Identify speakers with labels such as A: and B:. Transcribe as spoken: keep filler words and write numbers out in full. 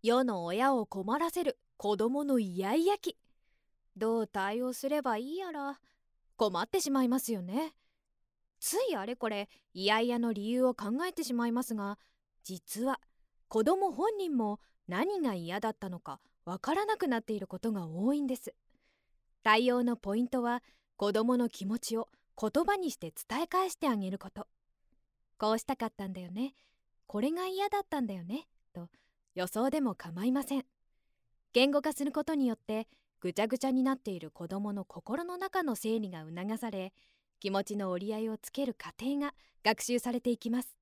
A: 世の親を困らせる子供のイヤイヤ期。どう対応すればいいやら困ってしまいますよね。ついあれこれイヤイヤの理由を考えてしまいますが、実は子供本人も何が嫌だったのかわからなくなっていることが多いんです。対応のポイントは、子供の気持ちを言葉にして伝え返してあげること。こうしたかったんだよね、これが嫌だったんだよねと予想でも構いません。言語化することによってぐちゃぐちゃになっている子供の心の中の整理が促され、気持ちの折り合いをつける過程が学習されていきます。